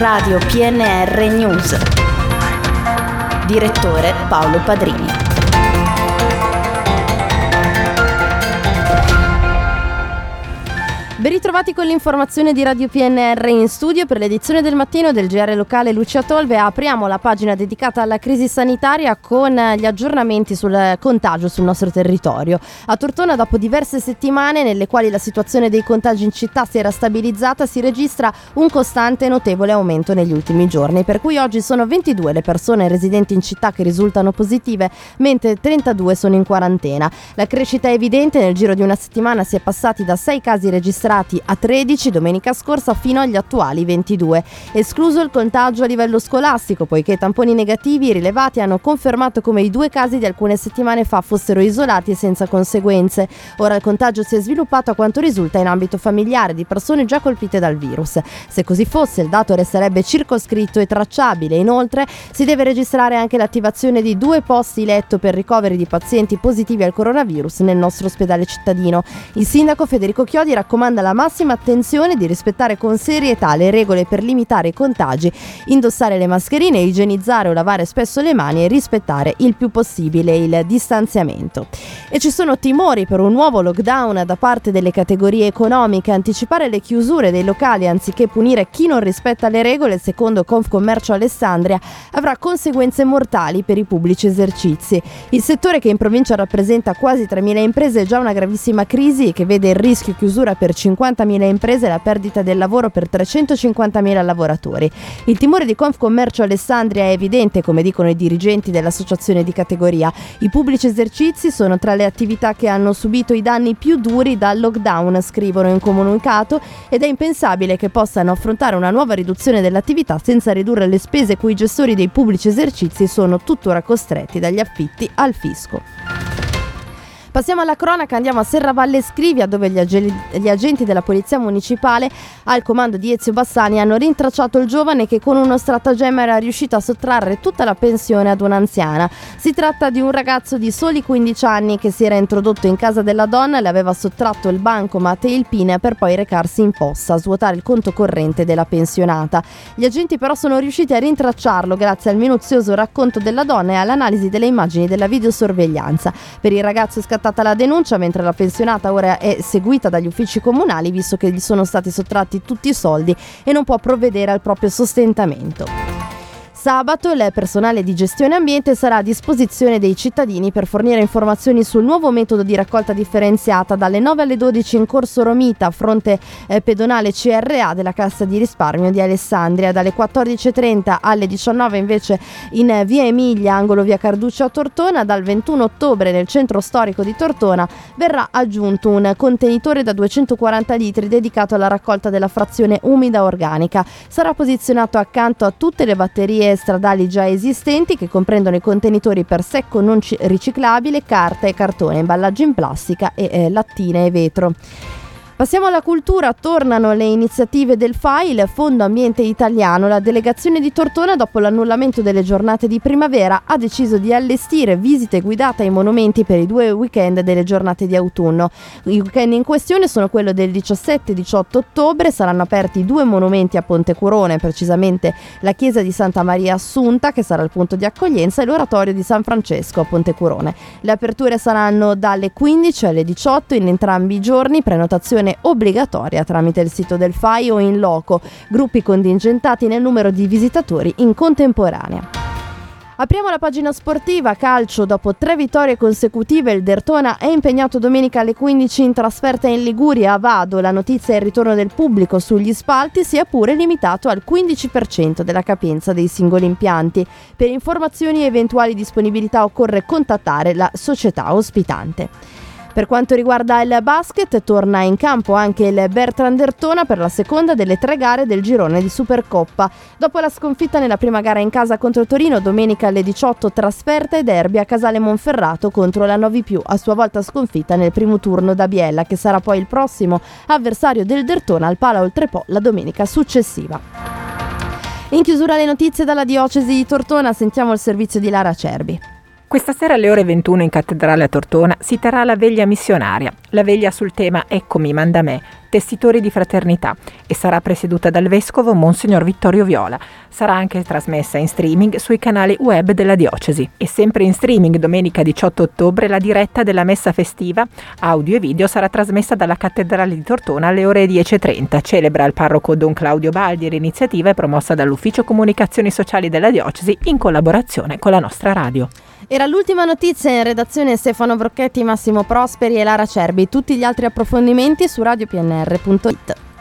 Radio PNR News. Direttore Paolo Padrini. Ben ritrovati con l'informazione di Radio PNR in studio. Per l'edizione del mattino del GR locale Lucia Tolve apriamo la pagina dedicata alla crisi sanitaria con gli aggiornamenti sul contagio sul nostro territorio. A Tortona, dopo diverse settimane nelle quali la situazione dei contagi in città si era stabilizzata, si registra un costante e notevole aumento negli ultimi giorni, per cui oggi sono 22 le persone residenti in città che risultano positive, mentre 32 sono in quarantena. La crescita è evidente, nel giro di una settimana si è passati da 6 casi registrati a 13 domenica scorsa fino agli attuali 22, escluso il contagio a livello scolastico, poiché tamponi negativi rilevati hanno confermato come i 2 casi di alcune settimane fa fossero isolati e senza conseguenze. Ora il contagio si è sviluppato, a quanto risulta, in ambito familiare di persone già colpite dal virus. Se così fosse, il dato resterebbe circoscritto e tracciabile. Inoltre si deve registrare anche l'attivazione di 2 posti letto per ricoveri di pazienti positivi al coronavirus nel nostro ospedale cittadino. Il sindaco Federico Chiodi raccomanda la massima attenzione di rispettare con serietà le regole per limitare i contagi, indossare le mascherine, igienizzare o lavare spesso le mani e rispettare il più possibile il distanziamento. E ci sono timori per un nuovo lockdown da parte delle categorie economiche. Anticipare le chiusure dei locali anziché punire chi non rispetta le regole, secondo Confcommercio Alessandria, avrà conseguenze mortali per i pubblici esercizi. Il settore, che in provincia rappresenta quasi 3.000 imprese, è già una gravissima crisi che vede il rischio chiusura per 50.000 imprese e la perdita del lavoro per 350.000 lavoratori. Il timore di Confcommercio Alessandria è evidente, come dicono i dirigenti dell'associazione di categoria. I pubblici esercizi sono tra le attività che hanno subito i danni più duri dal lockdown, scrivono in comunicato, ed è impensabile che possano affrontare una nuova riduzione dell'attività senza ridurre le spese cui i gestori dei pubblici esercizi sono tuttora costretti dagli affitti al fisco. Passiamo alla cronaca, andiamo a Serravalle Scrivia, dove gli agenti della polizia municipale al comando di Ezio Bassani hanno rintracciato il giovane che con uno stratagemma era riuscito a sottrarre tutta la pensione ad un'anziana. Si tratta di un ragazzo di soli 15 anni che si era introdotto in casa della donna, le aveva sottratto il bancomat e il PIN per poi recarsi in posta a svuotare il conto corrente della pensionata. Gli agenti però sono riusciti a rintracciarlo grazie al minuzioso racconto della donna e all'analisi delle immagini della videosorveglianza. Per il ragazzo è scattata la denuncia, mentre la pensionata ora è seguita dagli uffici comunali, visto che gli sono stati sottratti tutti i soldi e non può provvedere al proprio sostentamento. Sabato il personale di gestione ambiente sarà a disposizione dei cittadini per fornire informazioni sul nuovo metodo di raccolta differenziata dalle 9 alle 12 in Corso Romita, fronte pedonale CRA della Cassa di Risparmio di Alessandria, dalle 14.30 alle 19 invece in via Emilia, angolo via Carduccio a Tortona. Dal 21 ottobre nel centro storico di Tortona verrà aggiunto un contenitore da 240 litri dedicato alla raccolta della frazione umida organica. Sarà posizionato accanto a tutte le batterie stradali già esistenti, che comprendono i contenitori per secco non riciclabile, carta e cartone, imballaggi in plastica e lattine e vetro. Passiamo alla cultura. Tornano le iniziative del FAI, il Fondo Ambiente Italiano. La delegazione di Tortona, dopo l'annullamento delle giornate di primavera, ha deciso di allestire visite guidate ai monumenti per i 2 weekend delle giornate di autunno. I weekend in questione sono quello del 17 e 18 ottobre. Saranno aperti 2 monumenti a Pontecurone, precisamente la chiesa di Santa Maria Assunta, che sarà il punto di accoglienza, e l'oratorio di San Francesco a Pontecurone. Le aperture saranno dalle 15 alle 18 in entrambi i giorni, prenotazione obbligatoria tramite il sito del FAI o in loco, gruppi contingentati nel numero di visitatori in contemporanea. Apriamo la pagina sportiva. Calcio. Dopo 3 vittorie consecutive il Derthona è impegnato domenica alle 15 in trasferta in Liguria a Vado. La notizia è il ritorno del pubblico sugli spalti, sia pure limitato al 15% della capienza dei singoli impianti. Per informazioni e eventuali disponibilità occorre contattare la società ospitante. Per quanto riguarda il basket, torna in campo anche il Bertrand Derthona per la seconda delle 3 gare del girone di Supercoppa. Dopo la sconfitta nella prima gara in casa contro Torino, domenica alle 18 trasferta e derby a Casale Monferrato contro la Novi Più, a sua volta sconfitta nel primo turno da Biella, che sarà poi il prossimo avversario del Derthona al Pala Oltrepò la domenica successiva. In chiusura le notizie dalla diocesi di Tortona, sentiamo il servizio di Lara Cerbi. Questa sera alle ore 21 in Cattedrale a Tortona si terrà la veglia missionaria, la veglia sul tema Eccomi, manda me, tessitori di fraternità, e sarà presieduta dal vescovo Monsignor Vittorio Viola. Sarà anche trasmessa in streaming sui canali web della diocesi. E sempre in streaming domenica 18 ottobre la diretta della messa festiva, audio e video, sarà trasmessa dalla Cattedrale di Tortona alle ore 10:30. Celebra il parroco Don Claudio Baldi e l'iniziativa è promossa dall'Ufficio Comunicazioni Sociali della diocesi in collaborazione con la nostra radio. Era l'ultima notizia. In redazione Stefano Brocchetti, Massimo Prosperi e Lara Cerbi. Tutti gli altri approfondimenti su radiopnr.it.